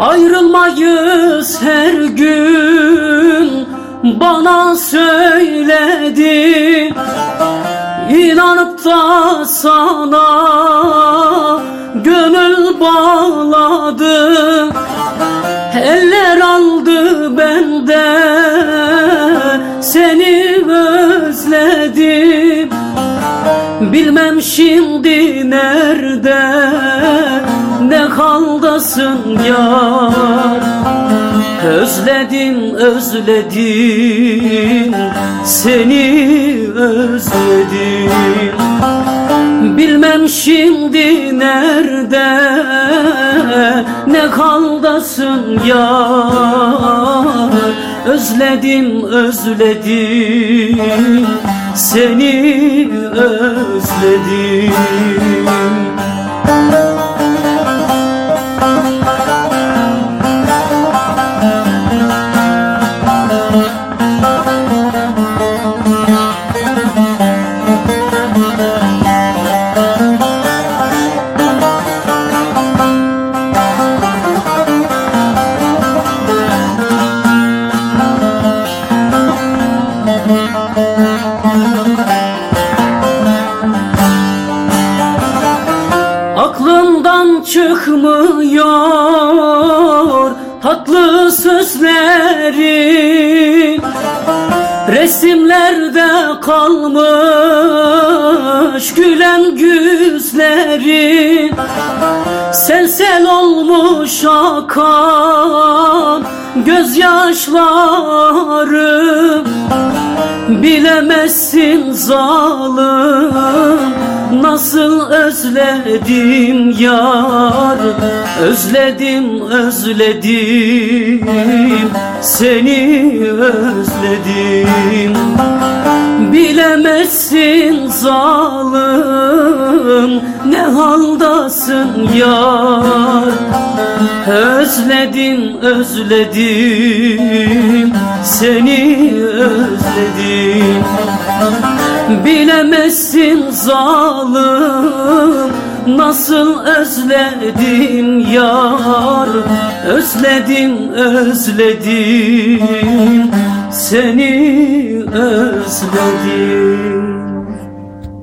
Ayrılmayız her gün bana söyledi. İnanıp da sana gönül bağladı. Eller aldı benden, seni özledim. Bilmem şimdi nerede, ne haldasın yar. Özledim, özledim, seni özledim. Bilmem şimdi nerede, ne haldasın yar. Özledim, özledim, seni özledim. Aklımdan çıkmıyor tatlı sözlerin. Resimlerde kalmış gülen yüzlerin. Sel sel olmuş akan gözyaşlarım. Bilemezsin zalim, nasıl özledim yar. Özledim, özledim, seni özledim. Bilemezsin zalim, ne haldasın yar. Özledim, özledim, seni özledim. Bilemezsin zalim, nasıl özledim yar. Özledim, özledim, seni özledim.